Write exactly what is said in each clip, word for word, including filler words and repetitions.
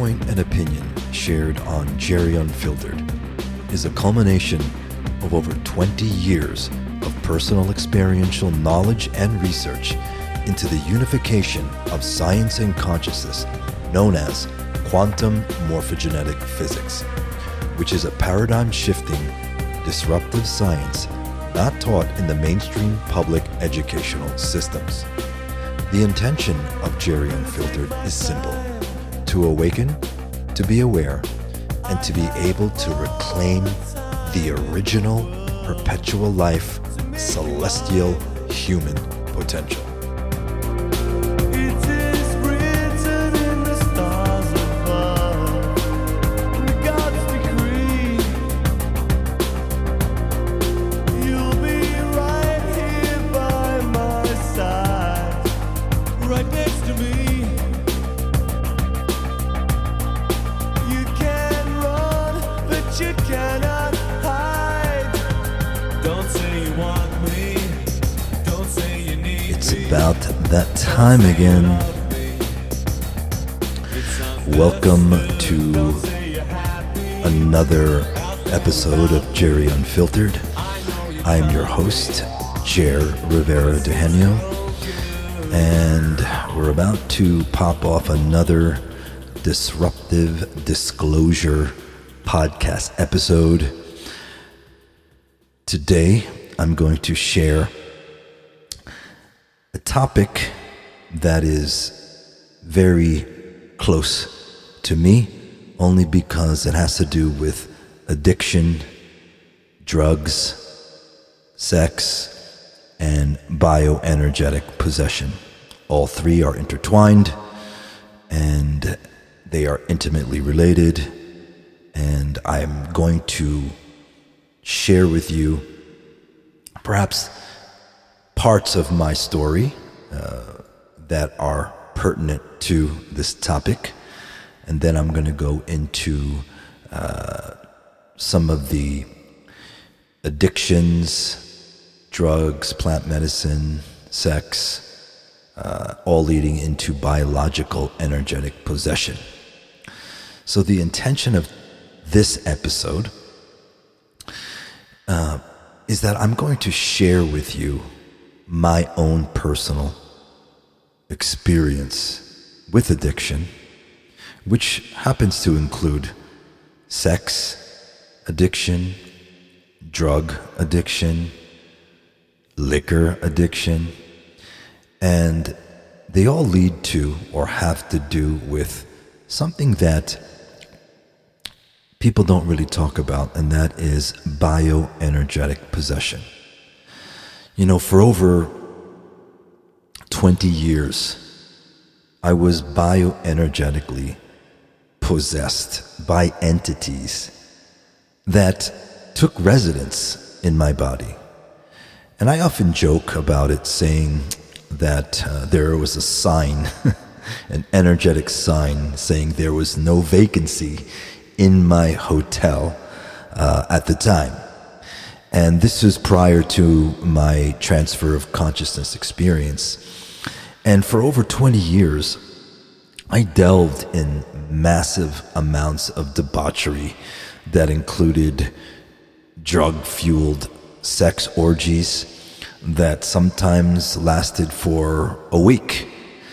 viewpoint and opinion shared on Jerry Unfiltered is a culmination of over twenty years of personal experiential knowledge and research into the unification of science and consciousness known as quantum morphogenetic physics, which is a paradigm-shifting, disruptive science not taught in the mainstream public educational systems. The intention of Jerry Unfiltered is simple: to awaken, to be aware, and to be able to reclaim the original, perpetual life, celestial human potential. About that time again. Welcome to another episode of Jerry Unfiltered. I am your host, Jer Rivera Dehenio, and we're about to pop off another disruptive disclosure podcast episode. Today, I'm going to share a topic that is very close to me, only because it has to do with addiction, drugs, sex, and bioenergetic possession. All three are intertwined, and they are intimately related, and I'm going to share with you perhaps parts of my story uh, that are pertinent to this topic, and then I'm going to go into uh, some of the addictions, drugs, plant medicine, sex, uh, all leading into biological energetic possession. So the intention of this episode uh, is that I'm going to share with you my own personal experience with addiction, which happens to include sex addiction, drug addiction, liquor addiction, and they all lead to or have to do with something that people don't really talk about, and that is bioenergetic possession. You know, for over twenty years, I was bioenergetically possessed by entities that took residence in my body. And I often joke about it, saying that uh, there was a sign, an energetic sign, saying there was no vacancy in my hotel uh, at the time. And this was prior to my transfer of consciousness experience. And for over twenty years, I delved in massive amounts of debauchery that included drug-fueled sex orgies that sometimes lasted for a week.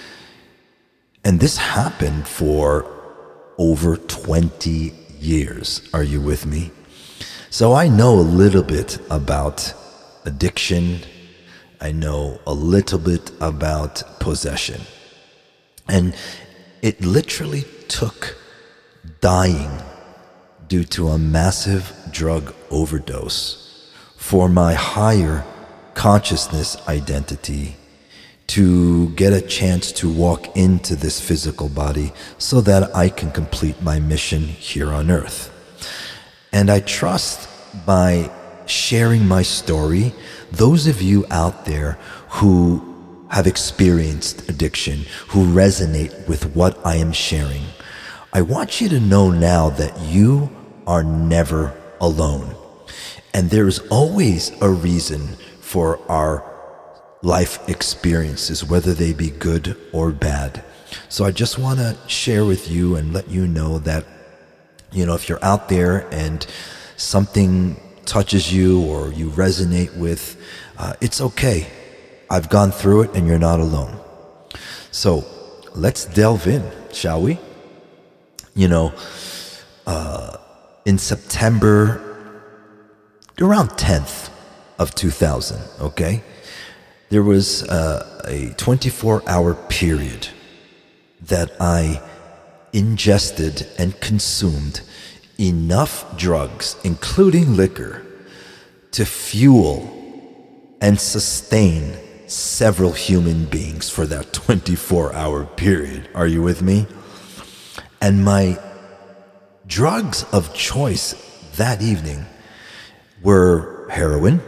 And this happened for over twenty years. Are you with me? So I know a little bit about addiction. I know a little bit about possession. And it literally took dying due to a massive drug overdose for my higher consciousness identity to get a chance to walk into this physical body so that I can complete my mission here on earth. And I trust by sharing my story, those of you out there who have experienced addiction, who resonate with what I am sharing, I want you to know now that you are never alone. And there is always a reason for our life experiences, whether they be good or bad. So I just want to share with you and let you know that, you know, if you're out there and something touches you or you resonate with, uh, it's okay. I've gone through it and you're not alone. So let's delve in, shall we? You know, uh, in September, around tenth of two thousand, okay, there was uh, a twenty-four hour period that I ingested and consumed enough drugs, including liquor, to fuel and sustain several human beings for that twenty-four hour period. Are you with me? And my drugs of choice that evening were heroin,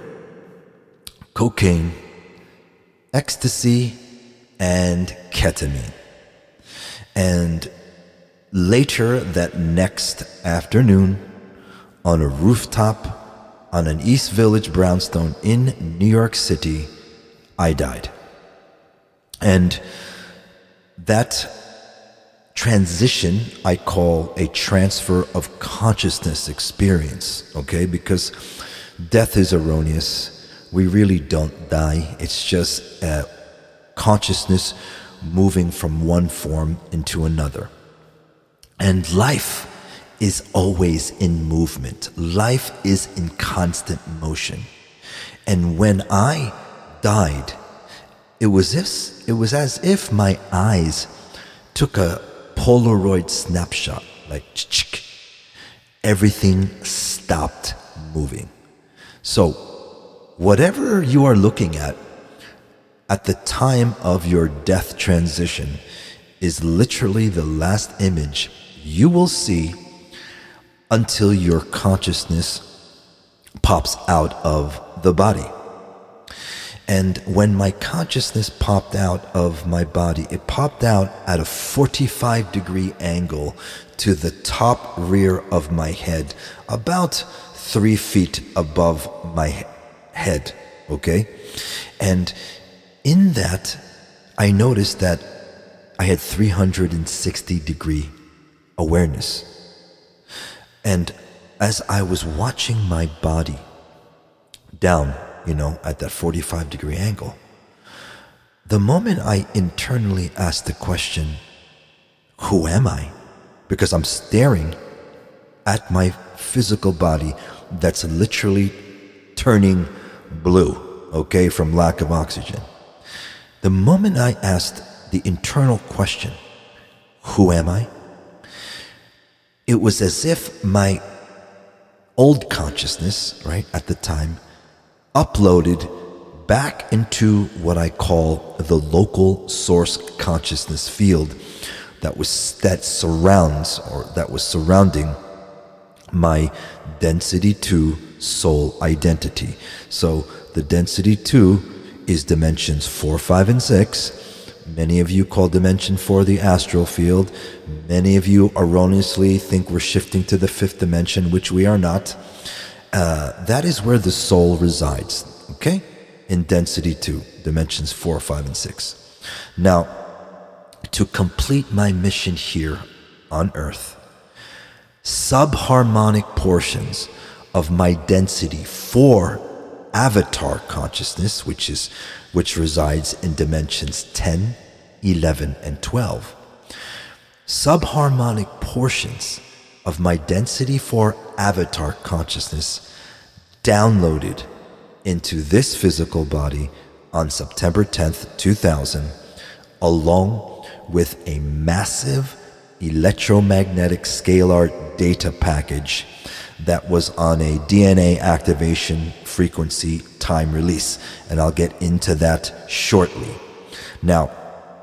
cocaine, ecstasy, and ketamine. And later that next afternoon, on a rooftop on an East Village brownstone in New York City, I died. And that transition I call a transfer of consciousness experience, okay? Because death is erroneous. We really don't die. It's just uh, consciousness moving from one form into another. And life is always in movement. Life is in constant motion. And when I died, it was as, it was as if my eyes took a Polaroid snapshot, like everything stopped moving. So whatever you are looking at at the time of your death transition is literally the last image you will see until your consciousness pops out of the body. And when my consciousness popped out of my body, it popped out at a forty-five degree angle to the top rear of my head, about three feet above my head, okay? And in that, I noticed that I had three hundred sixty degree awareness. And as I was watching my body down, you know, at that forty-five degree angle, the moment I internally asked the question, who am I? Because I'm staring at my physical body that's literally turning blue, okay, from lack of oxygen. The moment I asked the internal question, who am I? It was as if my old consciousness, right, at the time, uploaded back into what I call the local source consciousness field that was that surrounds or that was surrounding my density two soul identity. So the density two is dimensions four, five, and six. Many of you call dimension four the astral field. Many of you erroneously think we're shifting to the fifth dimension, which we are not. Uh, that is where the soul resides, okay? In density two, dimensions four, five, and six. Now, to complete my mission here on Earth, subharmonic portions of my density four avatar consciousness, which is which resides in dimensions ten, eleven, and twelve. Subharmonic portions of my density four avatar consciousness downloaded into this physical body on September tenth, two thousand, along with a massive electromagnetic scalar data package that was on a D N A activation frequency time release. And I'll get into that shortly. Now,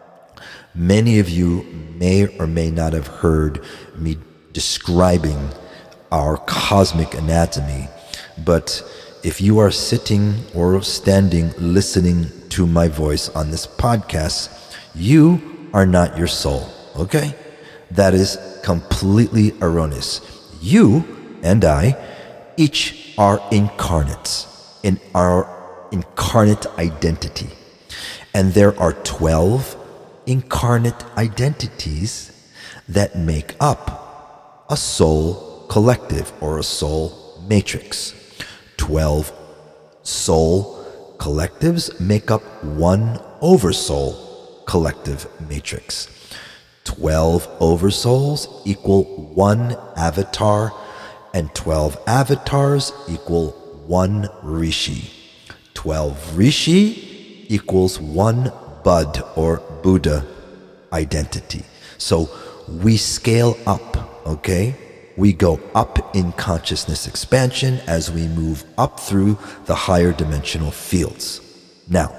many of you may or may not have heard me describing our cosmic anatomy, but if you are sitting or standing listening to my voice on this podcast, you are not your soul, okay? That is completely erroneous. You and I each are incarnates in our incarnate identity. And there are twelve incarnate identities that make up a soul collective or a soul matrix. twelve soul collectives make up one oversoul collective matrix. twelve oversouls equal one avatar, and twelve avatars equal one rishi. twelve rishi equals one Bud or Buddha identity. So we scale up, okay? We go up in consciousness expansion as we move up through the higher dimensional fields. Now,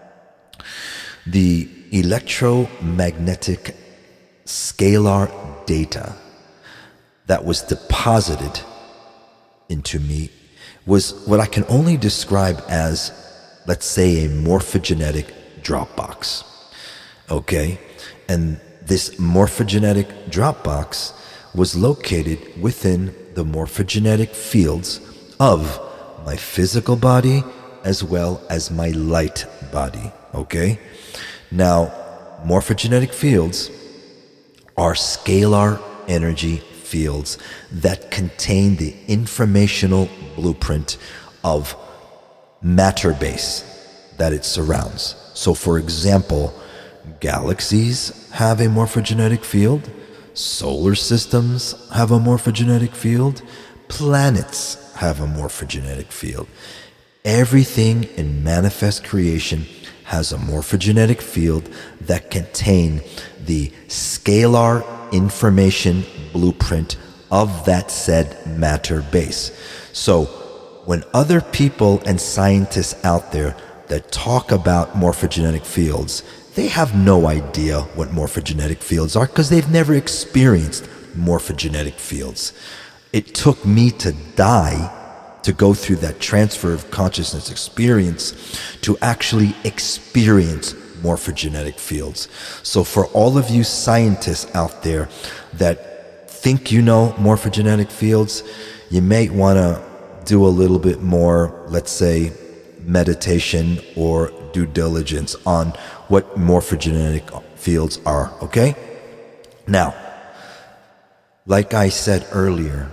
the electromagnetic scalar data that was deposited into me was what I can only describe as, let's say, a morphogenetic Dropbox. Okay? And this morphogenetic Dropbox was located within the morphogenetic fields of my physical body as well as my light body. Okay? Now, morphogenetic fields are scalar energy fields that contain the informational blueprint of matter base that it surrounds. So, for example, galaxies have a morphogenetic field, solar systems have a morphogenetic field, planets have a morphogenetic field. Everything in manifest creation has a morphogenetic field that contain the scalar information blueprint of that said matter base. So when other people and scientists out there that talk about morphogenetic fields, they have no idea what morphogenetic fields are because they've never experienced morphogenetic fields. It took me to die to go through that transfer of consciousness experience to actually experience morphogenetic fields. So for all of you scientists out there that think you know morphogenetic fields, you may want to do a little bit more, let's say, meditation or due diligence on what morphogenetic fields are, okay? Now, like I said earlier,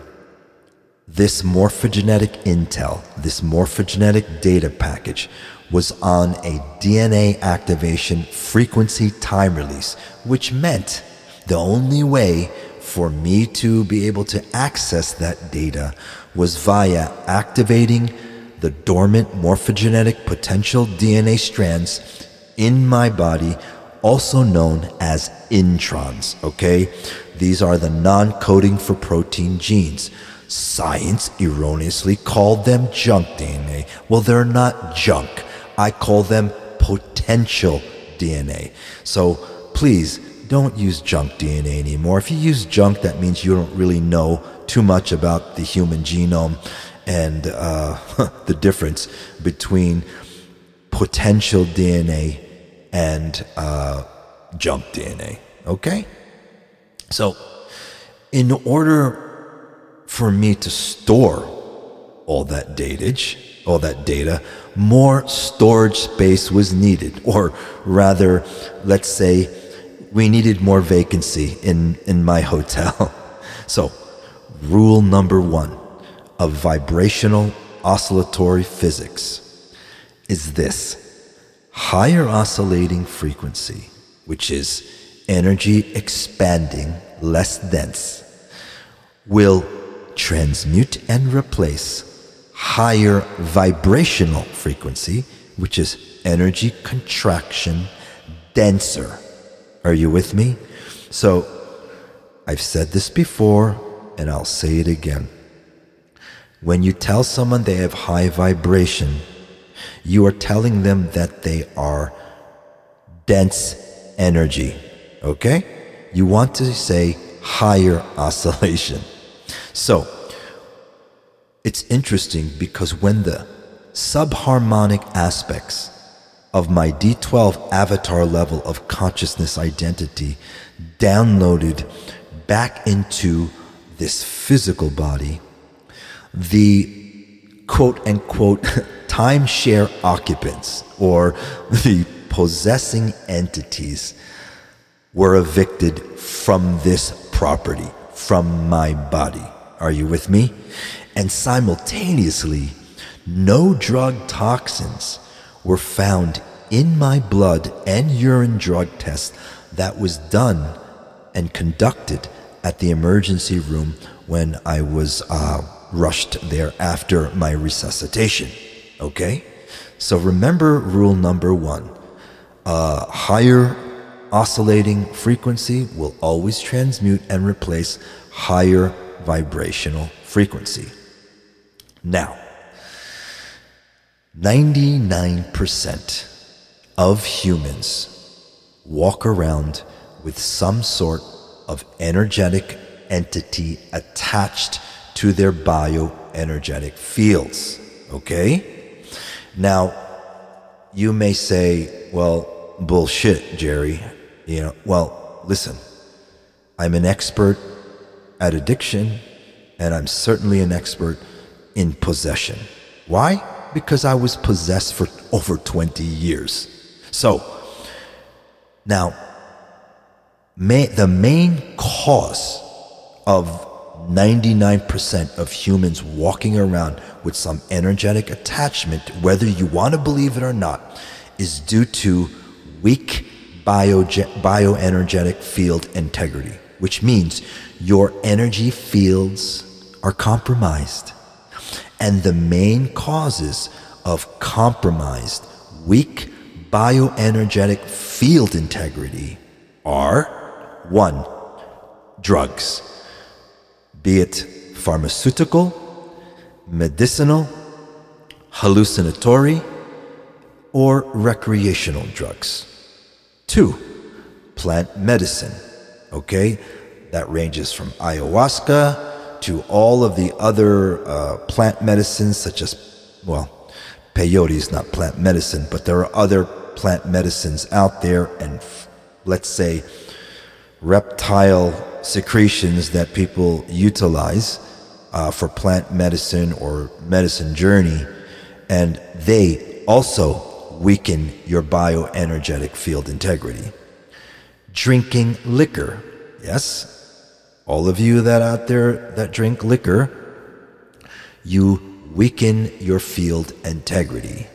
this morphogenetic intel, this morphogenetic data package was on a D N A activation frequency time release, which meant the only way for me to be able to access that data was via activating the dormant morphogenetic potential D N A strands in my body, also known as introns, okay? These are the non-coding for protein genes. Science erroneously called them junk D N A. Well, they're not junk. I call them potential D N A. So please don't use junk D N A anymore. If you use junk, that means you don't really know too much about the human genome and uh, the difference between potential D N A and uh, junk D N A. Okay? So, in order for me to store all that datage, all that data, more storage space was needed. Or rather, let's say, we needed more vacancy in, in my hotel. So, rule number one of vibrational oscillatory physics is this. Higher oscillating frequency, which is energy expanding, less dense, will transmute and replace higher vibrational frequency, which is energy contraction, denser. Are you with me? So, I've said this before, and I'll say it again. When you tell someone they have high vibration, you are telling them that they are dense energy, okay? You want to say higher oscillation. So, it's interesting because when the subharmonic aspects of my D twelve avatar level of consciousness identity downloaded back into this physical body, the quote-unquote timeshare occupants or the possessing entities were evicted from this property, from my body. Are you with me? And simultaneously, no drug toxins were found in my blood and urine drug test that was done and conducted at the emergency room when I was uh, rushed there after my resuscitation. Okay? So remember rule number one. Uh, higher oscillating frequency will always transmute and replace higher vibrational frequency. Now, ninety-nine percent of humans walk around with some sort of energetic entity attached to their bioenergetic fields. Okay? Now, you may say, well, bullshit, Jerry. You know, well, listen, I'm an expert at addiction, and I'm certainly an expert in possession. Why? Because I was possessed for over twenty years. So, now, may, the main cause of ninety-nine percent of humans walking around with some energetic attachment, whether you want to believe it or not, is due to weak bio, bioenergetic field integrity, which means your energy fields are compromised. And the main causes of compromised, weak bioenergetic field integrity are, one, drugs, be it pharmaceutical, medicinal, hallucinatory, or recreational drugs. Two, plant medicine, okay? That ranges from ayahuasca to all of the other uh, plant medicines such as, well, peyote is not plant medicine, but there are other plant medicines out there, and f- let's say reptile secretions that people utilize uh, for plant medicine or medicine journey, and they also weaken your bioenergetic field integrity. Drinking liquor, yes, all of you that out there that drink liquor, you weaken your field integrity.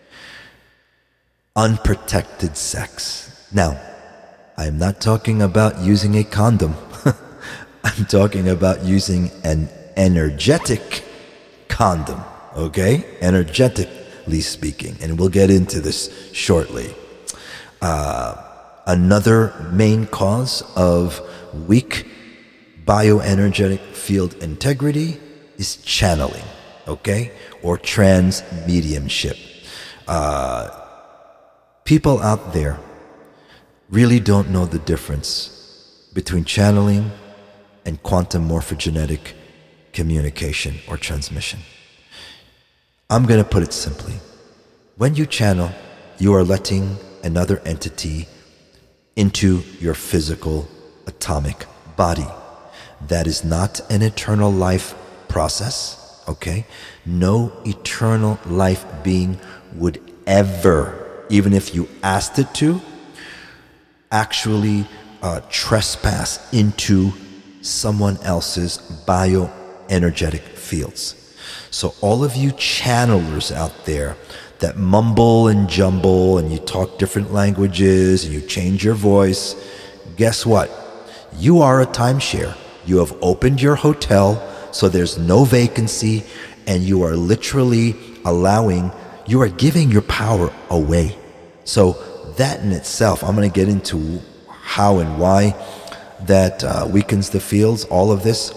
Unprotected sex. Now, I'm not talking about using a condom. I'm talking about using an energetic condom, okay? Energetically speaking, and we'll get into this shortly. Uh, another main cause of weak bioenergetic field integrity is channeling, okay? Or trans mediumship. Uh, people out there really don't know the difference between channeling and quantum morphogenetic communication or transmission. I'm going to put it simply. When you channel, you are letting another entity into your physical atomic body. That is not an eternal life process, okay? No eternal life being would ever, even if you asked it to, actually uh, trespass into someone else's bioenergetic fields. So all of you channelers out there that mumble and jumble and you talk different languages and you change your voice, guess what? You are a timeshare. You have opened your hotel so there's no vacancy, and you are literally allowing, you are giving your power away. So that in itself, I'm going to get into how and why that uh, weakens the fields, all of this.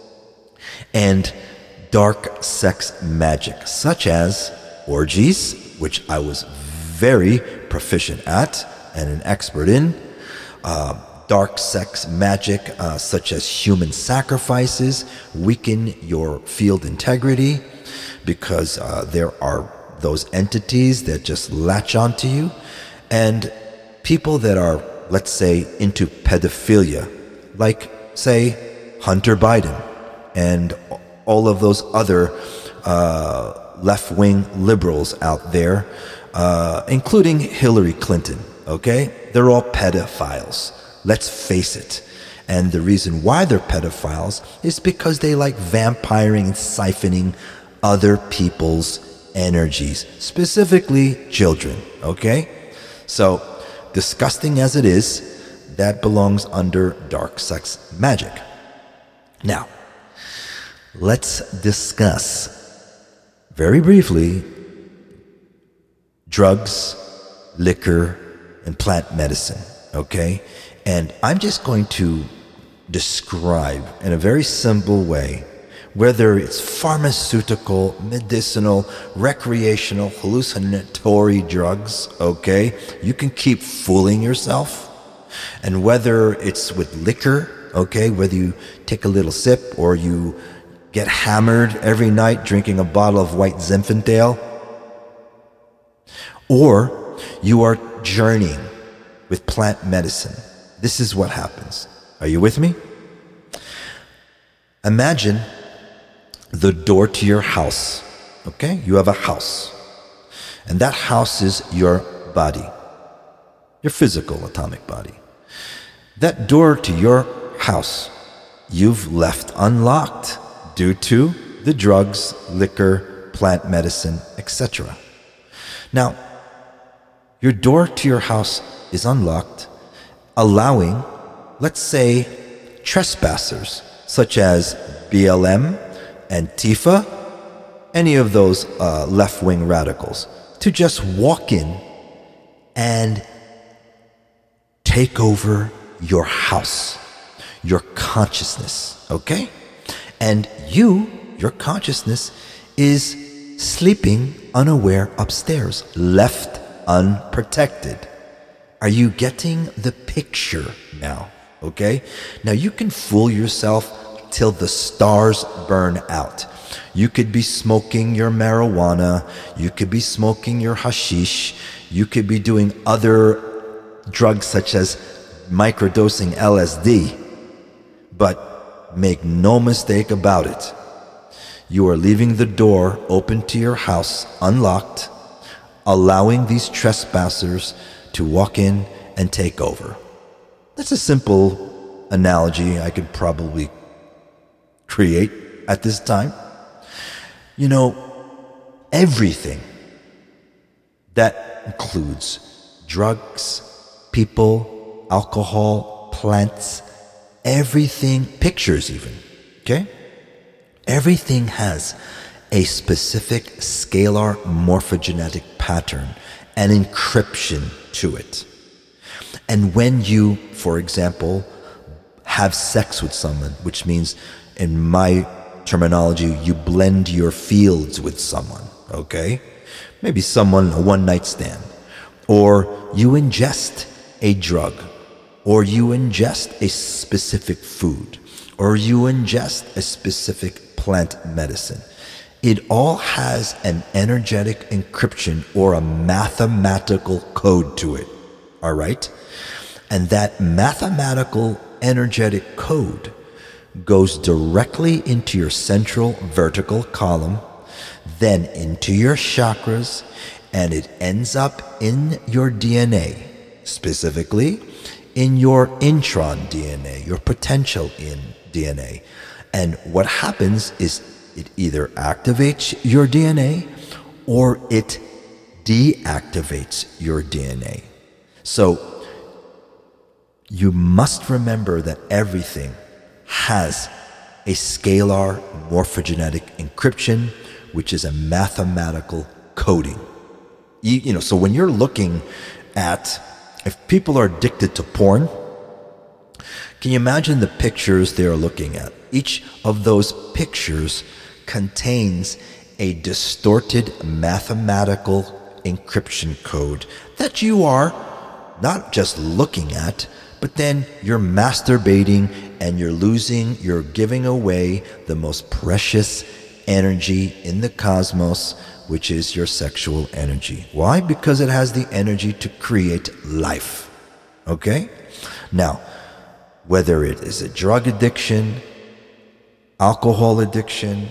And dark sex magic, such as orgies, which I was very proficient at and an expert in. Uh, dark sex magic, uh, such as human sacrifices, weaken your field integrity because uh, there are those entities that just latch onto you. And people that are, let's say, into pedophilia, like, say, Hunter Biden and all of those other uh, left-wing liberals out there, uh, including Hillary Clinton, okay? They're all pedophiles. Let's face it. And the reason why they're pedophiles is because they like vampiring and siphoning other people's energies, specifically children, okay? So, disgusting as it is, that belongs under dark sex magic. Now, let's discuss very briefly drugs, liquor, and plant medicine, okay? And I'm just going to describe in a very simple way, whether it's pharmaceutical, medicinal, recreational, hallucinatory drugs, okay? You can keep fooling yourself. And whether it's with liquor, okay, whether you take a little sip or you get hammered every night drinking a bottle of white Zinfandel, or you are journeying with plant medicine, this is what happens. Are you with me? Imagine the door to your house, okay? You have a house, and that house is your body, your physical atomic body. That door to your house, you've left unlocked due to the drugs, liquor, plant medicine, et cetera. Now, your door to your house is unlocked, allowing, let's say, trespassers such as B L M, Antifa, any of those uh, left-wing radicals, to just walk in and take over your house, your consciousness, okay? And you, your consciousness, is sleeping unaware upstairs, left unprotected. Are you getting the picture now, okay? Now you can fool yourself till the stars burn out. You could be smoking your marijuana, you could be smoking your hashish, you could be doing other drugs such as microdosing L S D, but make no mistake about it, you are leaving the door open to your house unlocked, allowing these trespassers to walk in and take over. That's a simple analogy I could probably create at this time. You know, everything that includes drugs, people, alcohol, plants, everything, pictures even, okay? Everything has a specific scalar morphogenetic pattern, an encryption to it. And when you, for example, have sex with someone, which means in my terminology, you blend your fields with someone, okay? Maybe someone, a one-night stand. Or you ingest a drug. Or you ingest a specific food. Or you ingest a specific plant medicine. It all has an energetic encryption or a mathematical code to it, all right? And that mathematical energetic code goes directly into your central vertical column, then into your chakras, and it ends up in your D N A, specifically in your intron D N A, your potential in D N A. And what happens is it either activates your D N A or it deactivates your D N A. So you must remember that everything has a scalar morphogenetic encryption, which is a mathematical coding. You, you know, so when you're looking at, if people are addicted to porn, can you imagine the pictures they're looking at? Each of those pictures contains a distorted mathematical encryption code that you are not just looking at, but then you're masturbating and you're losing, you're giving away the most precious energy in the cosmos, which is your sexual energy. Why? Because it has the energy to create life. Okay? Now, whether it is a drug addiction, alcohol addiction,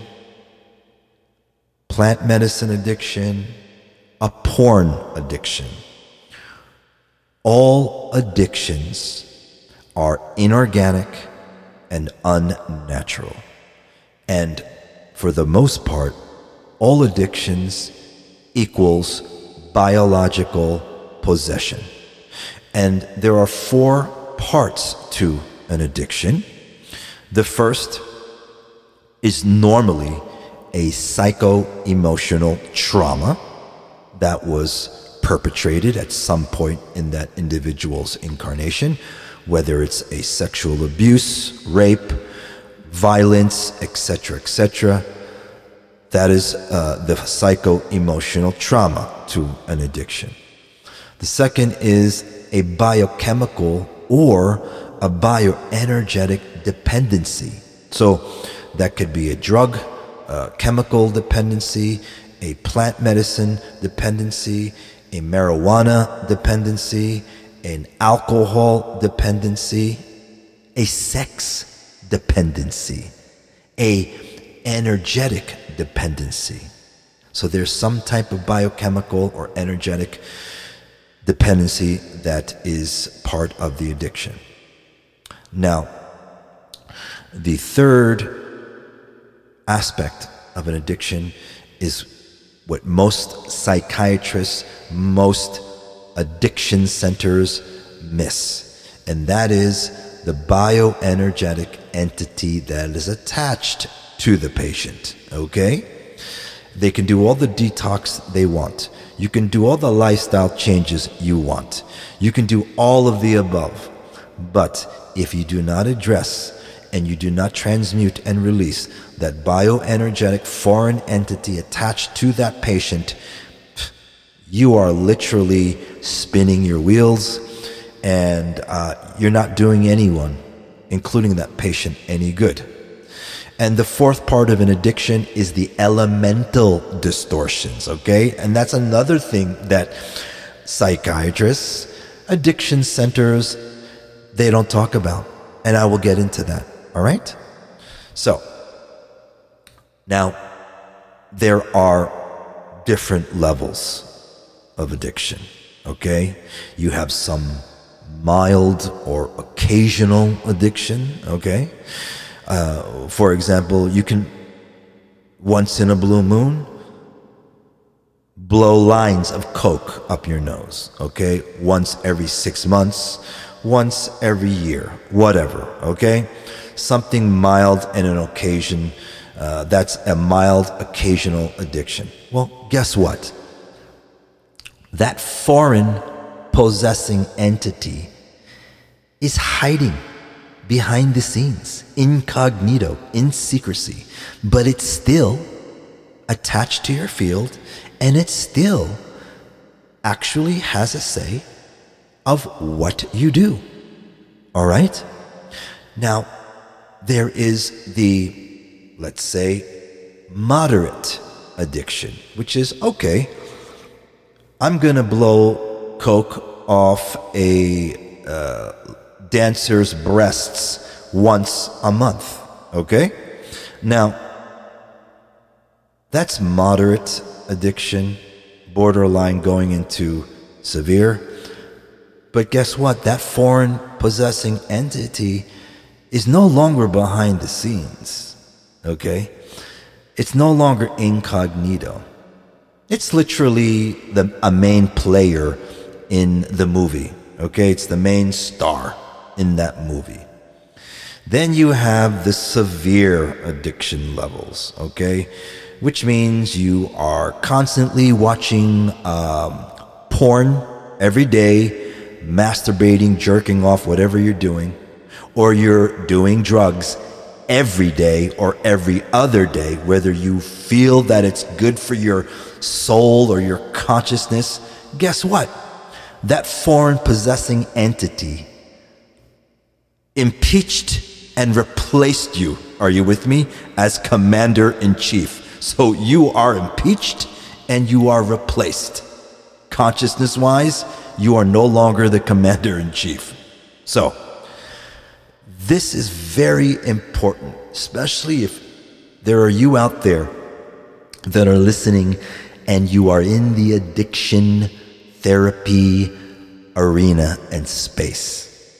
plant medicine addiction, a porn addiction, all addictions are inorganic and unnatural. And for the most part, all addictions equals biological possession. And there are four parts to an addiction. The first is normally a psycho-emotional trauma that was perpetrated at some point in that individual's incarnation, whether it's a sexual abuse, rape, violence, et cetera, et cetera. That is uh, the psycho-emotional trauma to an addiction. The second is a biochemical or a bioenergetic dependency. So that could be a drug, a chemical dependency, a plant medicine dependency, a marijuana dependency, an alcohol dependency, a sex dependency, a energetic dependency. So there's some type of biochemical or energetic dependency that is part of the addiction. Now, the third aspect of an addiction is what most psychiatrists, most addiction centers miss, and that is the bioenergetic entity that is attached to the patient, okay? They can do all the detox they want. You can do all the lifestyle changes you want. You can do all of the above. But if you do not address and you do not transmute and release that bioenergetic foreign entity attached to that patient, you are literally spinning your wheels, and uh, you're not doing anyone, including that patient, any good. And the fourth part of an addiction is the elemental distortions, okay? And that's another thing that psychiatrists, addiction centers, they don't talk about. And I will get into that, all right? So, now, there are different levels of addiction, okay? You have some mild or occasional addiction, okay? Uh, for example, you can, once in a blue moon, blow lines of coke up your nose, okay? Once every six months, once every year, whatever, okay? Something mild and an occasion, uh, that's a mild occasional addiction. Well, guess what? That foreign possessing entity is hiding behind the scenes, incognito, in secrecy, but it's still attached to your field, and it still actually has a say of what you do. All right? Now, there is the, let's say, moderate addiction, which is, okay, I'm going to blow coke off a uh, dancer's breasts once a month, okay? Now, that's moderate addiction, borderline going into severe. But guess what? That foreign possessing entity is no longer behind the scenes, okay? It's no longer incognito. It's literally the, a main player in the movie, okay? It's the main star in that movie. Then you have the severe addiction levels, okay? Which means you are constantly watching um, porn every day, masturbating, jerking off, whatever you're doing, or you're doing drugs every day or every other day, whether you feel that it's good for your soul or your consciousness. Guess what? That foreign possessing entity impeached and replaced you, are you with me, as commander-in-chief. So you are impeached and you are replaced. Consciousness-wise, you are no longer the commander-in-chief. So, this is very important, especially if there are you out there that are listening and you are in the addiction therapy arena and space.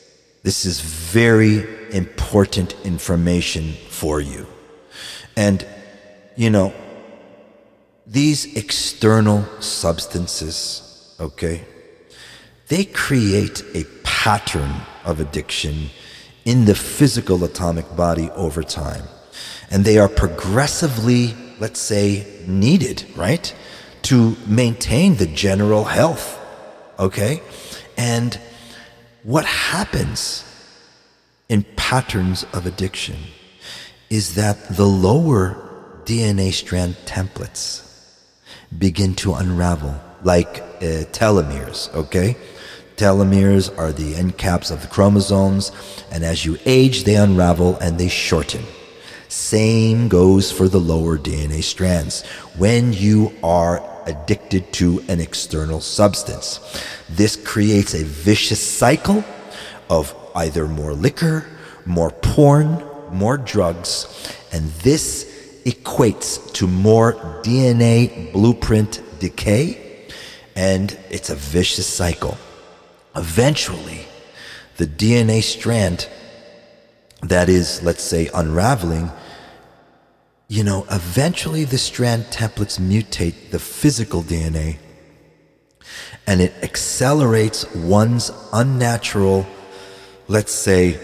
This is very important information for you. And, you know, these external substances, okay, they create a pattern of addiction in the physical atomic body over time. And they are progressively, let's say, needed, right, to maintain the general health, okay? And what happens in patterns of addiction is that the lower D N A strand templates begin to unravel, like uh, telomeres, okay? Telomeres are the end caps of the chromosomes, and as you age, they unravel and they shorten. Same goes for the lower D N A strands. When you are addicted to an external substance, this creates a vicious cycle of either more liquor, more porn, more drugs, and this equates to more D N A blueprint decay, and it's a vicious cycle. Eventually, the D N A strand that is, let's say, unraveling, you know, eventually the strand templates mutate the physical D N A, and it accelerates one's unnatural, let's say,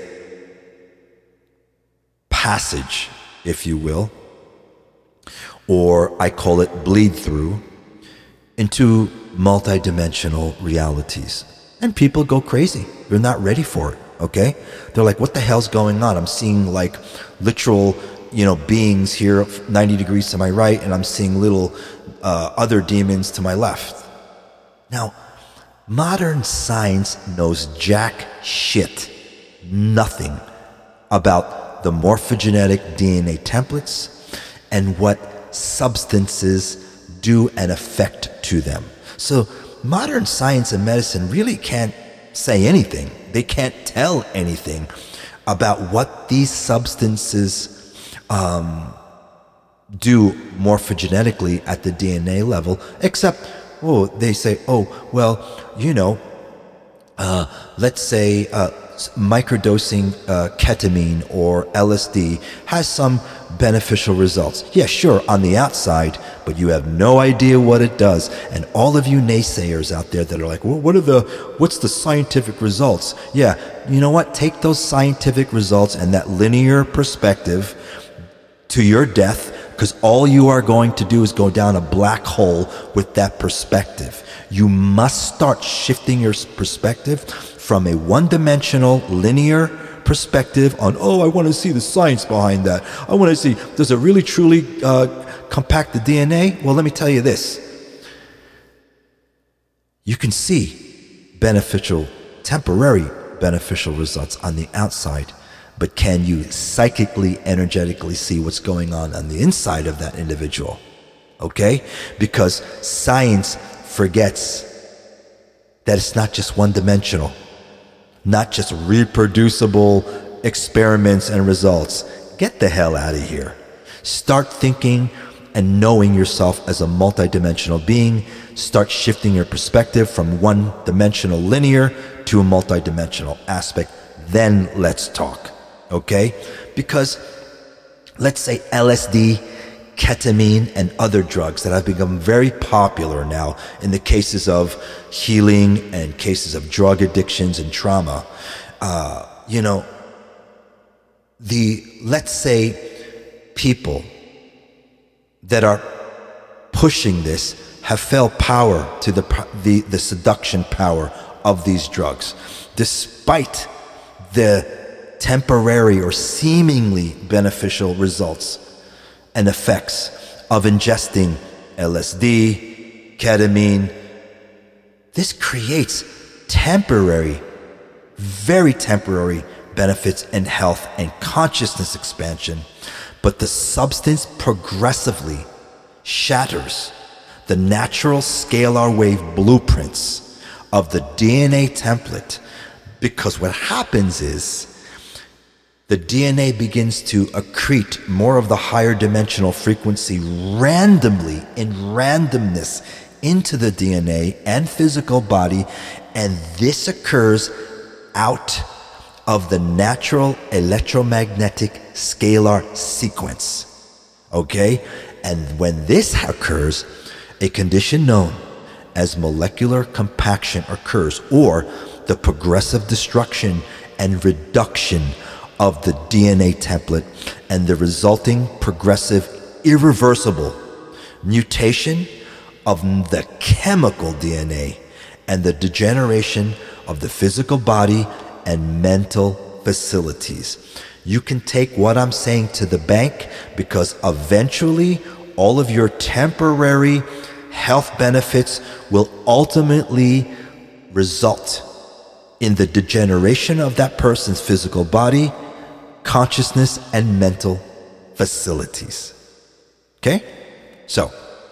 passage, if you will, or I call it bleed through, into multidimensional realities. And people go crazy. They're not ready for it, okay? They're like, what the hell's going on? I'm seeing like literal, you know, beings here ninety degrees to my right, and I'm seeing little uh, other demons to my left. Now, modern science knows jack shit, nothing about the morphogenetic D N A templates and what substances do and affect to them. So modern science and medicine really can't say anything. They can't tell anything about what these substances um, do morphogenetically at the D N A level, except, oh, they say, oh, well, you know, uh, let's say uh, microdosing uh, ketamine or L S D has some beneficial results. Yeah, sure, on the outside, but you have no idea what it does. And all of you naysayers out there that are like, well, what are the, what's the scientific results? Yeah, you know what? Take those scientific results and that linear perspective to your death, because all you are going to do is go down a black hole with that perspective. You must start shifting your perspective from a one-dimensional linear perspective on, oh, I want to see the science behind that. I want to see, does it really truly uh, compact the D N A? Well, let me tell you this. You can see beneficial, temporary beneficial results on the outside, but can you psychically, energetically see what's going on on the inside of that individual? Okay? Because science forgets that it's not just one-dimensional, not just reproducible experiments and results. Get the hell out of here. Start thinking and knowing yourself as a multidimensional being. Start shifting your perspective from one-dimensional linear to a multidimensional aspect. Then let's talk, okay? Because let's say L S D, ketamine, and other drugs that have become very popular now in the cases of healing and cases of drug addictions and trauma. Uh, you know, the, let's say, people that are pushing this have felt power to the, the, the seduction power of these drugs, despite the temporary or seemingly beneficial results and effects of ingesting L S D, ketamine. This creates temporary, very temporary benefits in health and consciousness expansion, but the substance progressively shatters the natural scalar wave blueprints of the D N A template, because what happens is the D N A begins to accrete more of the higher dimensional frequency randomly, in randomness, into the D N A and physical body, and this occurs out of the natural electromagnetic scalar sequence. Okay? And when this occurs, a condition known as molecular compaction occurs, or the progressive destruction and reduction of the D N A template and the resulting progressive irreversible mutation of the chemical D N A and the degeneration of the physical body and mental facilities. You can take what I'm saying to the bank, because eventually all of your temporary health benefits will ultimately result in the degeneration of that person's physical body, consciousness, and mental facilities. Okay? So,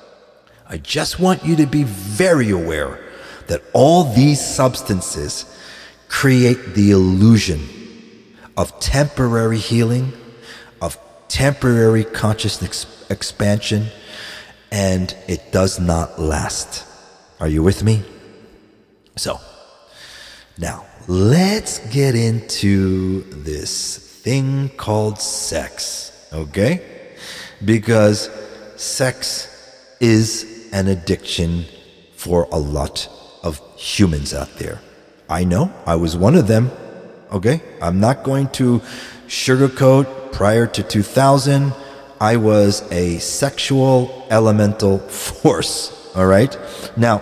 I just want you to be very aware that all these substances create the illusion of temporary healing, of temporary consciousness expansion, and it does not last. Are you with me? So, now let's get into this thing called sex, okay? Because sex is an addiction for a lot of humans out there. I know, I was one of them, okay? I'm not going to sugarcoat. Prior to two thousand, I was a sexual elemental force, all right? Now,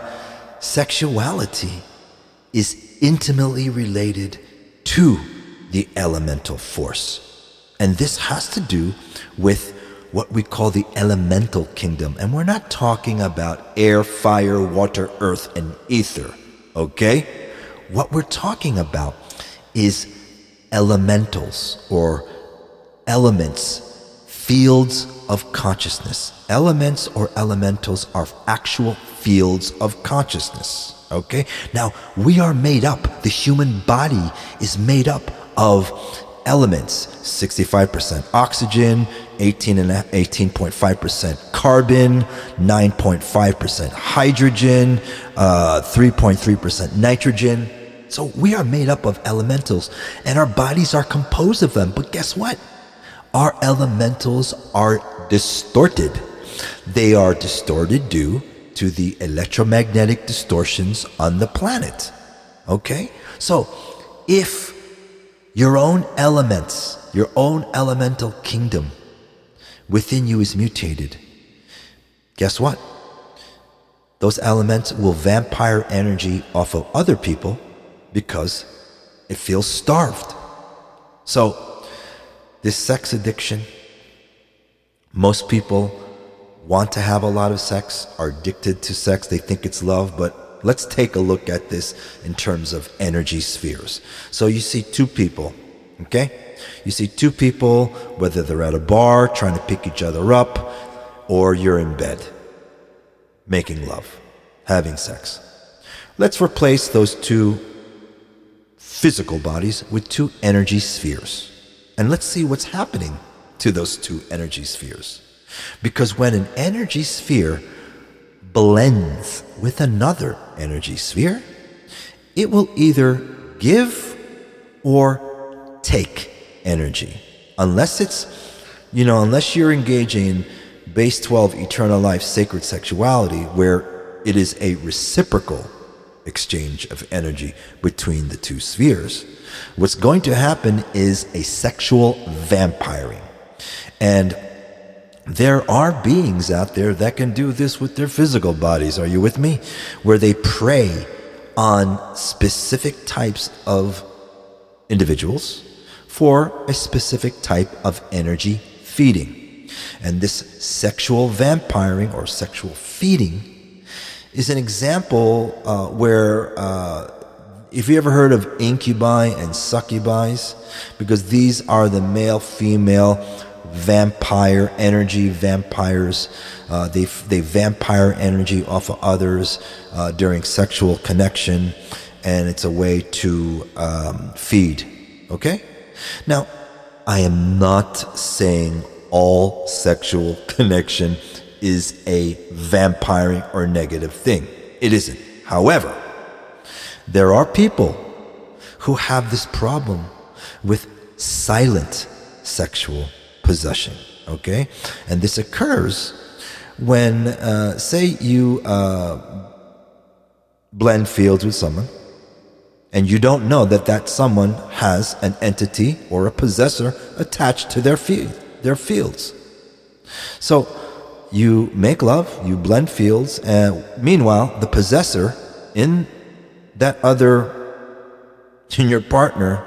sexuality is intimately related to the elemental force. And this has to do with what we call the elemental kingdom. And we're not talking about air, fire, water, earth, and ether, okay? What we're talking about is elementals, or elements, fields of consciousness. Elements or elementals are actual fields of consciousness, okay? Now, we are made up, the human body is made up of elements, sixty-five percent oxygen, eighteen point five percent carbon, nine point five percent hydrogen, uh, three point three percent nitrogen. So we are made up of elementals, and our bodies are composed of them. But guess what? Our elementals are distorted. They are distorted due to the electromagnetic distortions on the planet. Okay? So if your own elements, your own elemental kingdom within you is mutated, guess what? Those elements will vampire energy off of other people because it feels starved. So this sex addiction, most people want to have a lot of sex, are addicted to sex, they think it's love, but let's take a look at this in terms of energy spheres. So you see two people, okay? You see two people, whether they're at a bar trying to pick each other up, or you're in bed making love, having sex. Let's replace those two physical bodies with two energy spheres. And let's see what's happening to those two energy spheres. Because when an energy sphere blends with another energy sphere, it will either give or take energy. Unless it's, you know, unless you're engaging in base twelve eternal life sacred sexuality, where it is a reciprocal exchange of energy between the two spheres, what's going to happen is a sexual vampiring. And there are beings out there that can do this with their physical bodies. Are you with me? Where they prey on specific types of individuals for a specific type of energy feeding. And this sexual vampiring or sexual feeding is an example uh, where, uh, if you ever heard of incubi and succubi, because these are the male-female vampire energy vampires. Uh, they they vampire energy off of others uh, during sexual connection, and it's a way to um, feed. Okay? Now, I am not saying all sexual connection is a vampiring or negative thing. It isn't. However, there are people who have this problem with silent sexual possession, okay? And this occurs when, uh, say you uh, blend fields with someone, and you don't know that that someone has an entity or a possessor attached to their field, their fields. So you make love, you blend fields, and meanwhile, the possessor in that other, in your partner,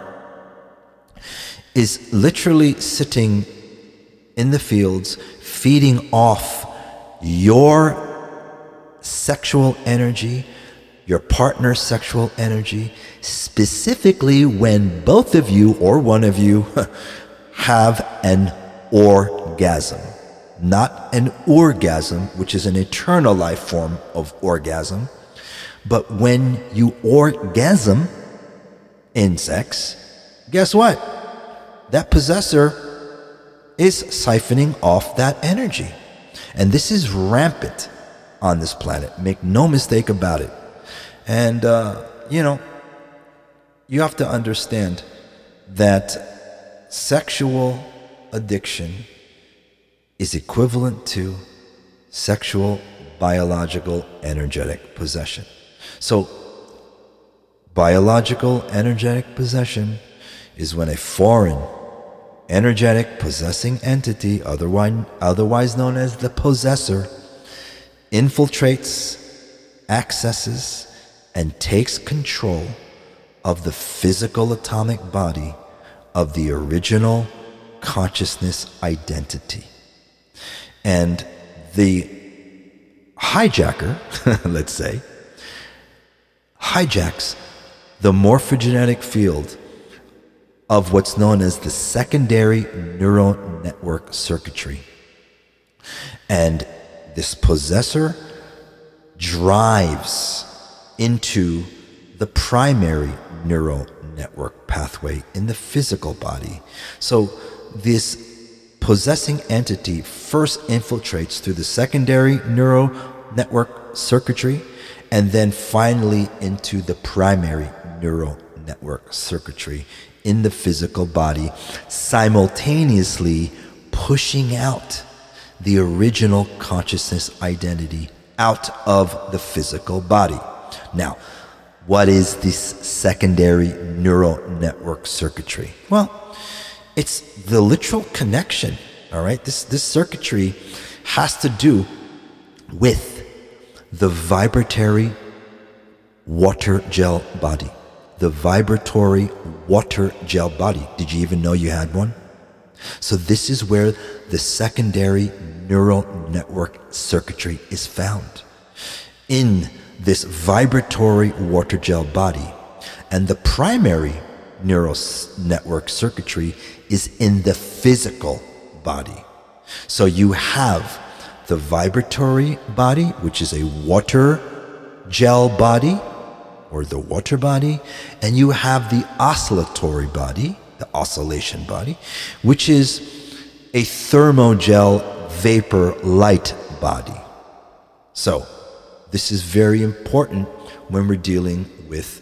is literally sitting in the fields, feeding off your sexual energy, your partner's sexual energy, specifically when both of you or one of you have an orgasm. Not an orgasm, which is an eternal life form of orgasm, but when you orgasm in sex, guess what? That possessor is siphoning off that energy. And this is rampant on this planet. Make no mistake about it. And, uh, you know, you have to understand that sexual addiction is equivalent to sexual, biological, energetic possession. So, biological, energetic possession is when a foreign, energetic, possessing entity, otherwise, otherwise known as the possessor, infiltrates, accesses, and takes control of the physical atomic body of the original consciousness identity. And the hijacker, let's say, hijacks the morphogenetic field of what's known as the secondary neural network circuitry. And this possessor drives into the primary neural network pathway in the physical body. So this possessing entity first infiltrates through the secondary neural network circuitry and then finally into the primary neural network circuitry in the physical body, simultaneously pushing out the original consciousness identity out of the physical body. Now, what is this secondary neural network circuitry? Well, it's the literal connection, all right? This, this circuitry has to do with the vibratory water gel body. The vibratory water gel body. Did you even know you had one? So this is where the secondary neural network circuitry is found. In this vibratory water gel body. And the primary neural network circuitry is in the physical body. So you have the vibratory body, which is a water gel body, or the water body, and you have the oscillatory body, the oscillation body, which is a thermogel vapor light body. So, this is very important when we're dealing with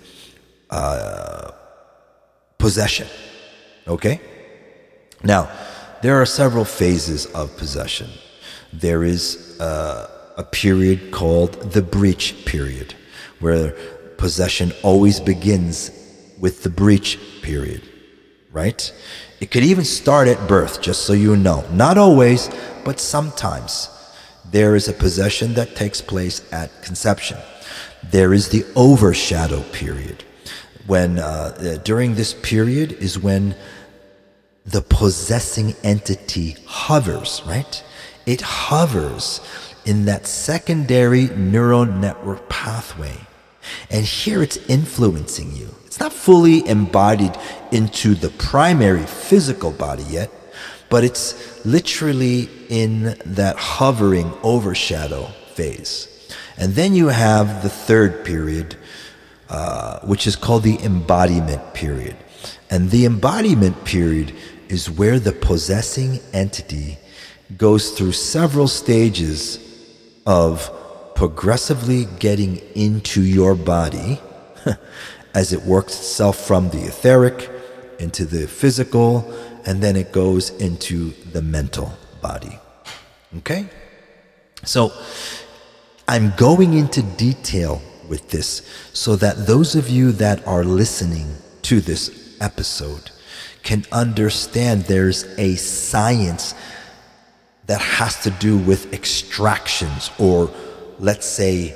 uh, possession, okay? Now, there are several phases of possession. There is uh, a period called the breach period, where possession always begins with the breach period, right? It could even start at birth, just so you know. Not always, but sometimes. There is a possession that takes place at conception. There is the overshadow period. When uh, during this period is when the possessing entity hovers, right? It hovers in that secondary neural network pathway. And here it's influencing you. It's not fully embodied into the primary physical body yet, but it's literally in that hovering overshadow phase. And then you have the third period, uh, which is called the embodiment period. And the embodiment period is where the possessing entity goes through several stages of progressively getting into your body as it works itself from the etheric into the physical, and then it goes into the mental body. Okay? So I'm going into detail with this so that those of you that are listening to this episode can understand there's a science that has to do with extractions, or let's say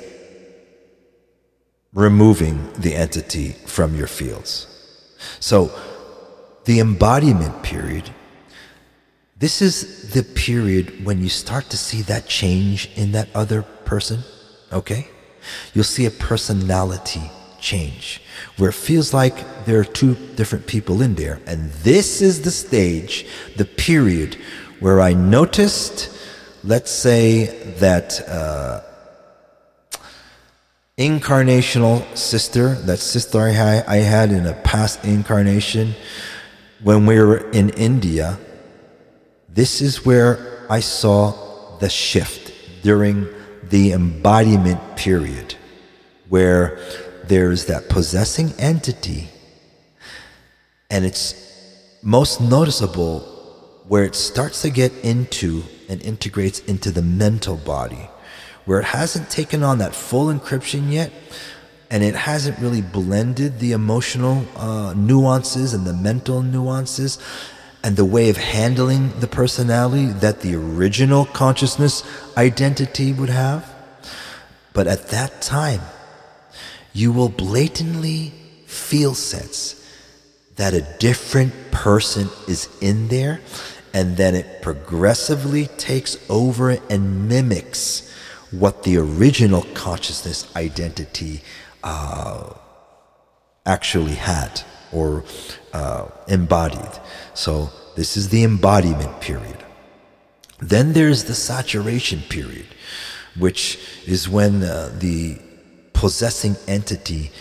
removing the entity from your fields. So the embodiment period, this is the period when you start to see that change in that other person, okay? You'll see a personality change where it feels like there are two different people in there. And this is the stage, the period where I noticed, let's say that uh, incarnational sister, that sister I, ha- I had in a past incarnation when we were in India, this is where I saw the shift during the embodiment period, where there's that possessing entity, and it's most noticeable where it starts to get into and integrates into the mental body, where it hasn't taken on that full encryption yet, and it hasn't really blended the emotional uh, nuances and the mental nuances and the way of handling the personality that the original consciousness identity would have. But at that time, you will blatantly feel sense that a different person is in there, and then it progressively takes over and mimics what the original consciousness identity uh, actually had or uh, embodied. So this is the embodiment period. Then there's the saturation period, which is when uh, the possessing entity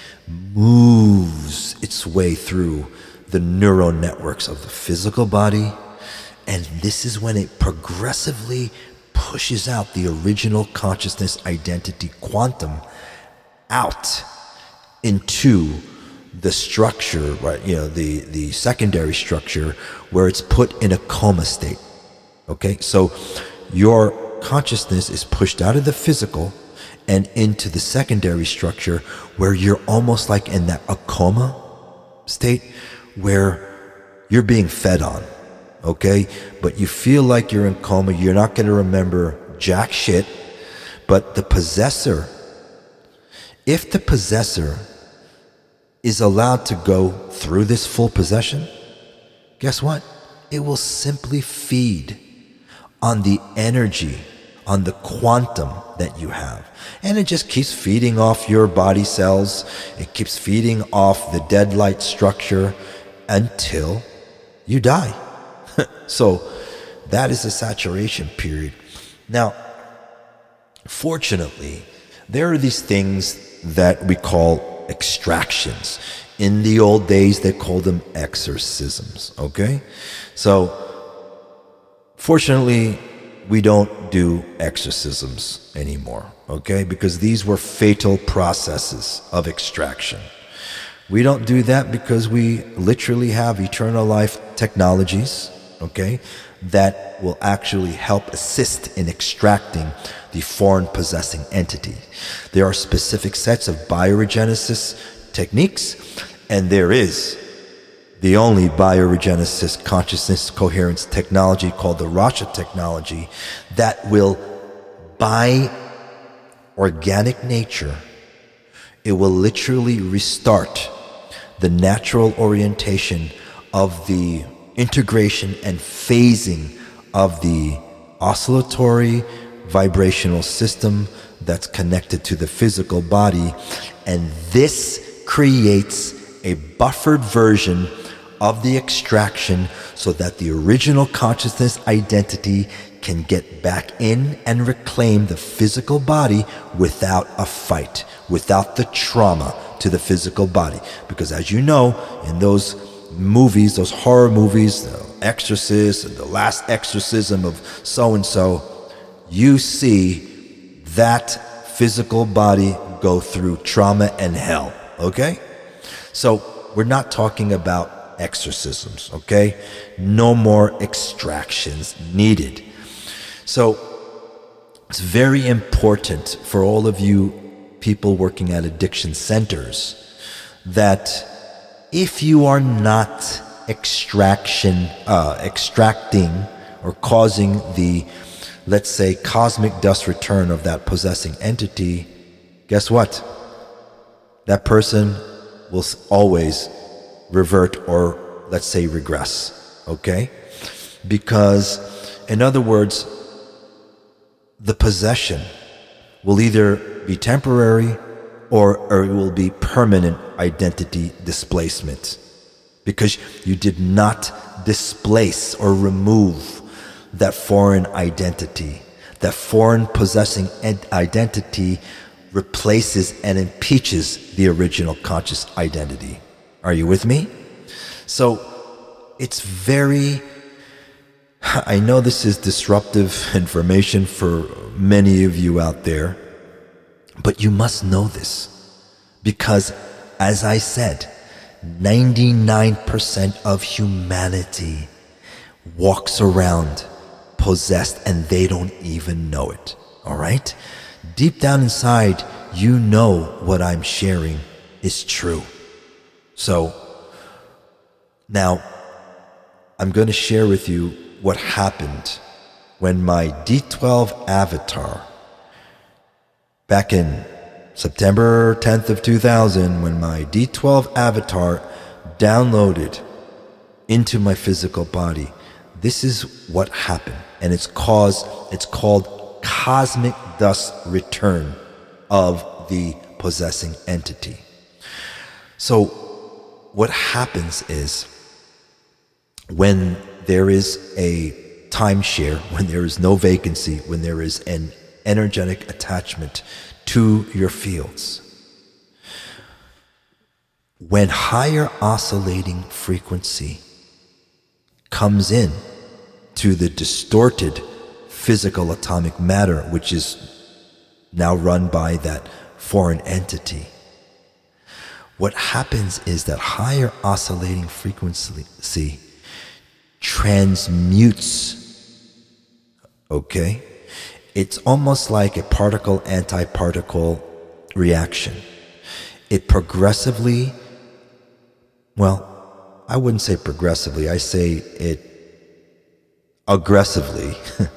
moves its way through the neural networks of the physical body, and this is when it progressively pushes out the original consciousness identity quantum out into the structure, right? You know, the, the secondary structure where it's put in a coma state. Okay, so your consciousness is pushed out of the physical and into the secondary structure where you're almost like in that a coma state where you're being fed on, okay? But you feel like you're in coma, you're not going to remember jack shit, but the possessor, if the possessor is allowed to go through this full possession, guess what? It will simply feed on the energy, on the quantum that you have. And it just keeps feeding off your body cells. It keeps feeding off the dead light structure until you die. So that is the saturation period. Now, fortunately, there are these things that we call extractions. In the old days, they called them exorcisms, okay? So, fortunately, we don't do exorcisms anymore, okay? Because these were fatal processes of extraction. We don't do that because we literally have eternal life technologies, okay, that will actually help assist in extracting the foreign possessing entity. There are specific sets of bioregenesis techniques, and there is the only bioregenesis consciousness coherence technology called the Rasha technology that will, by organic nature, it will literally restart the natural orientation of the integration and phasing of the oscillatory vibrational system that's connected to the physical body, and this creates a buffered version of the extraction so that the original consciousness identity can get back in and reclaim the physical body without a fight, without the trauma to the physical body. Because as you know, in those movies, those horror movies, The Exorcist and The Last Exorcism of so-and-so, you see that physical body go through trauma and hell, okay? So we're not talking about exorcisms, okay? No more extractions needed. So it's very important for all of you people working at addiction centers that if you are not extraction, uh, extracting or causing the, let's say, cosmic dust return of that possessing entity, guess what? That person will always revert or, let's say, regress, okay? Because, in other words, the possession will either be temporary or, or it will be permanent identity displacement, because you did not displace or remove that foreign identity. That foreign possessing identity replaces and impeaches the original conscious identity. Are you with me? So it's very, I know this is disruptive information for many of you out there, but you must know this, because as I said, ninety-nine percent of humanity walks around possessed and they don't even know it. All right? Deep down inside, you know what I'm sharing is true. So now I'm going to share with you what happened when my D twelve avatar, back in September tenth of two thousand, when my D twelve avatar downloaded into my physical body. This is what happened, and it's caused, it's called cosmic dust return of the possessing entity. So what happens is, when there is a timeshare, when there is no vacancy, when there is an energetic attachment to your fields, when higher oscillating frequency comes in to the distorted physical atomic matter, which is now run by that foreign entity, what happens is that higher oscillating frequency transmutes, okay? It's almost like a particle-antiparticle reaction. It progressively, well, I wouldn't say progressively, I say it aggressively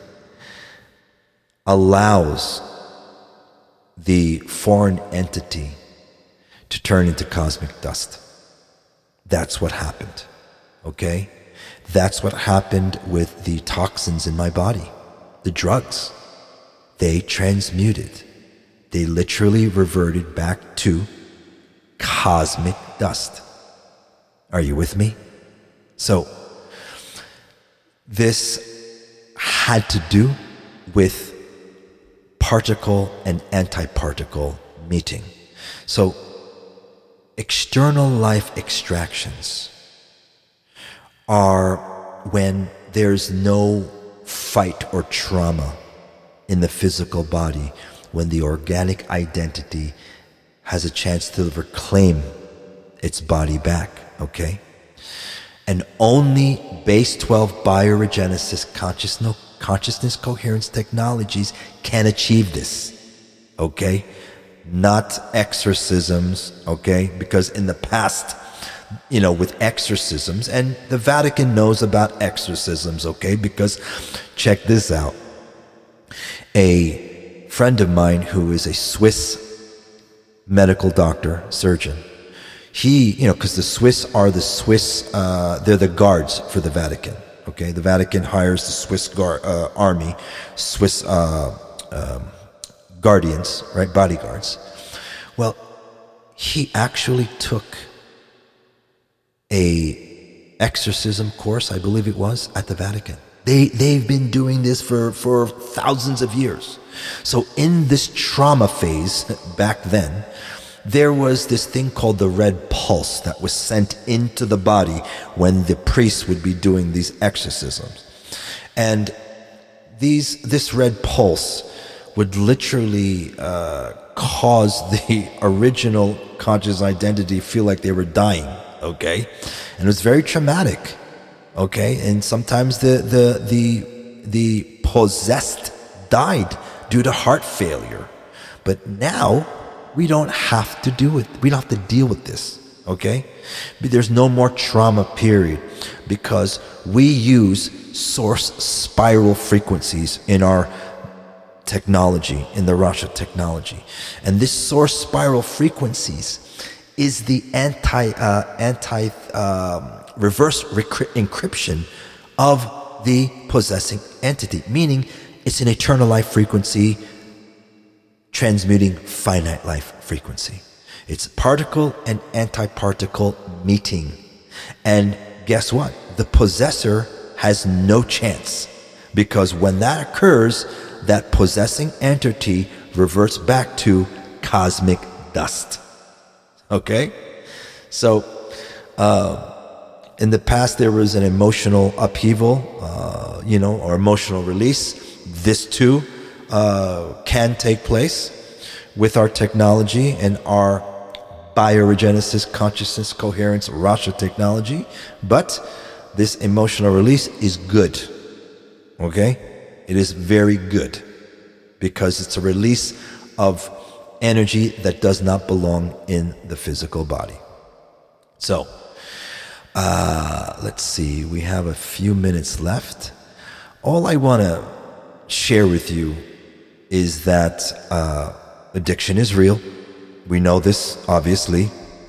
allows the foreign entity to turn into cosmic dust. That's what happened, okay? That's what happened with the toxins in my body, the drugs. They transmuted. They literally reverted back to cosmic dust. Are you with me? So, this had to do with particle and antiparticle meeting. So, external life extractions are when there's no fight or trauma in the physical body, when the organic identity has a chance to reclaim its body back, okay? And only base twelve bioregenesis consciousness, consciousness coherence technologies can achieve this, okay? Not exorcisms, okay? Because in the past, you know, with exorcisms, and the Vatican knows about exorcisms, okay? Because check this out. A friend of mine who is a Swiss medical doctor, surgeon, he, you know, because the Swiss are the Swiss, uh, they're the guards for the Vatican, okay? The Vatican hires the Swiss guard, uh, army, Swiss uh, um, guardians, right, bodyguards. Well, he actually took a exorcism course, I believe it was, at the Vatican. They, they've been doing this for, for thousands of years. So in this trauma phase back then, there was this thing called the red pulse that was sent into the body when the priest would be doing these exorcisms. And these, this red pulse would literally uh, cause the original conscious identity feel like they were dying okay? And it was very traumatic, okay? And sometimes the the the the possessed died due to heart failure. But now we don't have to do it. We don't have to deal with this, okay? But there's no more trauma period because we use source spiral frequencies in our technology, in the Rasha technology. And this source spiral frequencies is the anti, uh, anti um, reverse recri- encryption of the possessing entity, meaning it's an eternal life frequency transmuting finite life frequency. It's particle and antiparticle meeting. And guess what? The possessor has no chance, because when that occurs, that possessing entity reverts back to cosmic dust. Okay? So, uh, in the past, there was an emotional upheaval, uh, you know, or emotional release. This too uh, can take place with our technology and our bioregenesis, consciousness, coherence, Rasha technology. But this emotional release is good. Okay? It is very good because it's a release of energy that does not belong in the physical body. So, uh, let's see. We have a few minutes left. All I want to share with you is that uh, addiction is real. We know this, obviously.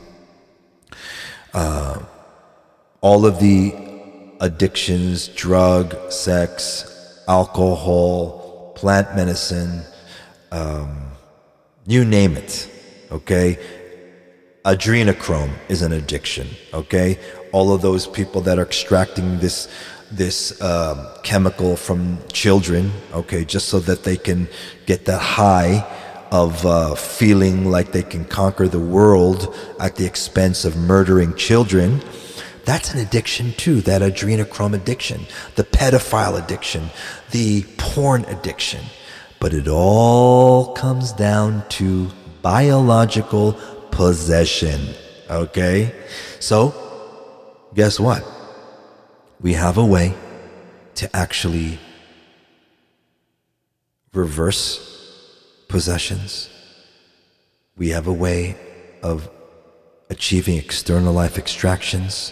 Uh, all of the addictions, drug, sex, alcohol, plant medicine, um, you name it, okay? Adrenochrome is an addiction, okay? All of those people that are extracting this this um, chemical from children, okay, just so that they can get that high of uh, feeling like they can conquer the world at the expense of murdering children. That's an addiction too, that adrenochrome addiction, the pedophile addiction, the porn addiction. But it all comes down to biological possession, okay? So, guess what? We have a way to actually reverse possessions. We have a way of achieving external life extractions.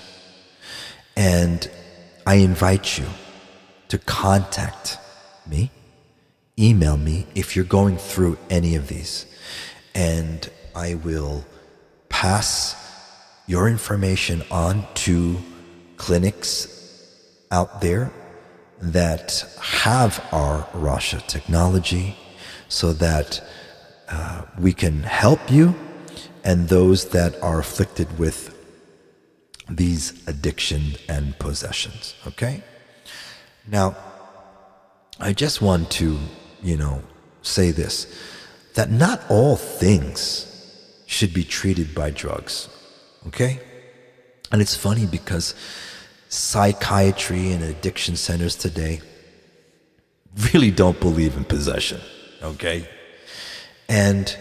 And I invite you to contact me, email me if you're going through any of these. And I will pass your information on to clinics out there that have our Rasha technology so that uh, we can help you and those that are afflicted with these addiction and possessions, okay? Now, I just want to, you know, say this, that not all things should be treated by drugs, okay? And it's funny because psychiatry and addiction centers today really don't believe in possession, okay? And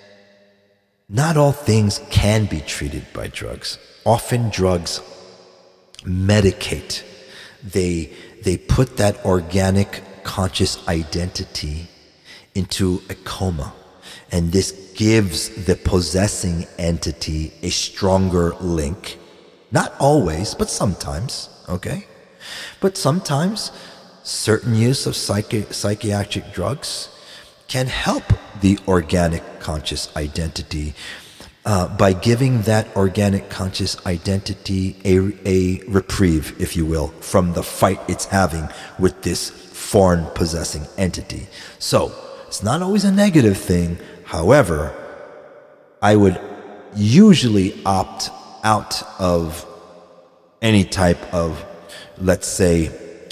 not all things can be treated by drugs. Often drugs medicate. They, they put that organic conscious identity into a coma. And this gives the possessing entity a stronger link. Not always, but sometimes, okay? But sometimes certain use of psychi- psychiatric drugs can help the organic conscious identity uh, by giving that organic conscious identity a, a reprieve, if you will, from the fight it's having with this foreign possessing entity. So, it's not always a negative thing. However, I would usually opt out of any type of, let's say,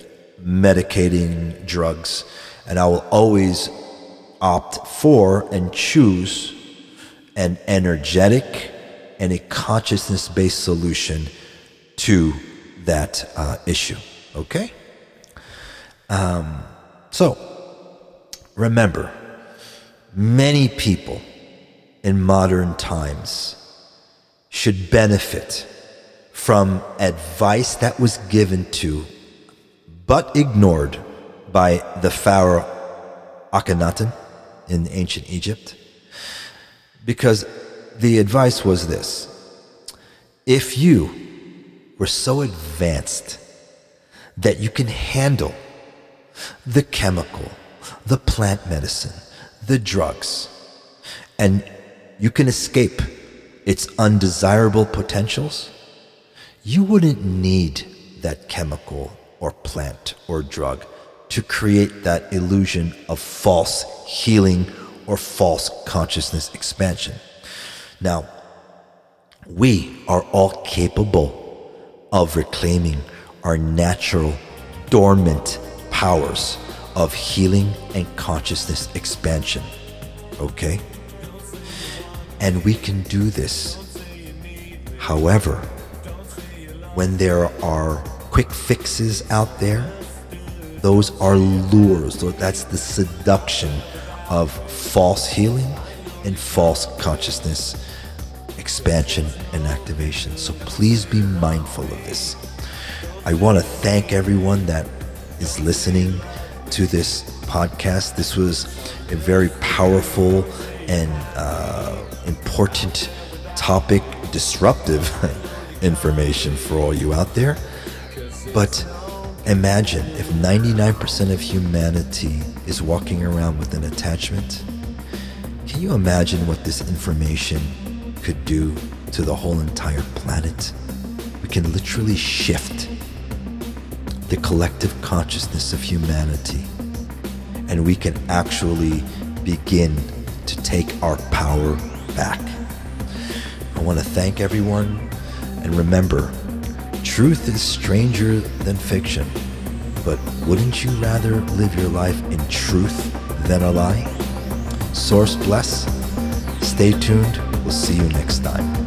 medicating drugs, and I will always opt for and choose an energetic and a consciousness-based solution to that uh, issue, okay? Um, so, remember, many people in modern times should benefit from advice that was given to but ignored by the Pharaoh Akhenaten in ancient Egypt. Because the advice was this: if you were so advanced that you can handle the chemical, the plant medicine, the drugs, and you can escape its undesirable potentials, you wouldn't need that chemical or plant or drug to create that illusion of false healing or false consciousness expansion. Now, we are all capable of reclaiming our natural, dormant powers of healing and consciousness expansion, okay? And we can do this. However, when there are quick fixes out there, those are lures. That's the seduction of false healing and false consciousness expansion and activation. So please be mindful of this. I want to thank everyone that is listening to this podcast. This was a very powerful and uh, important topic, disruptive information for all you out there. But imagine if ninety-nine percent of humanity is walking around with an attachment. Can you imagine what this information could do to the whole entire planet? We can literally shift the collective consciousness of humanity, and we can actually begin to take our power back. I want to thank everyone, and remember, truth is stranger than fiction, but wouldn't you rather live your life in truth than a lie? Source bless. Stay tuned. We'll see you next time.